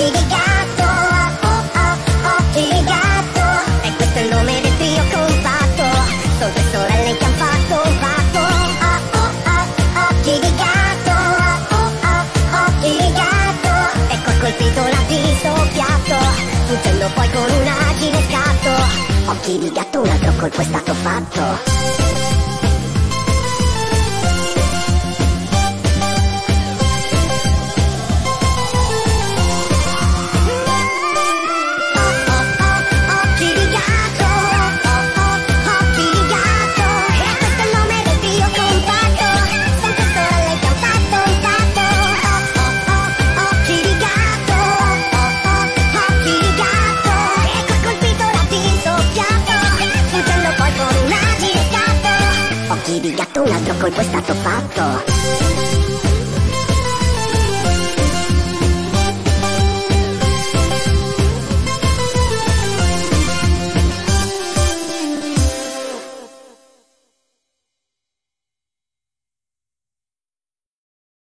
occhi di gatto, occhi di gatto. E questo è il nome del trio compatto, sono tre sorelle che han fatto un patto. Occhi di gatto, occhi di gatto. Ecco ha colpito l'avviso piatto, fuggendo poi con un agile scatto. Occhi di gatto, un altro colpo è stato fatto. Occhi di gatto, un altro colpo è stato fatto.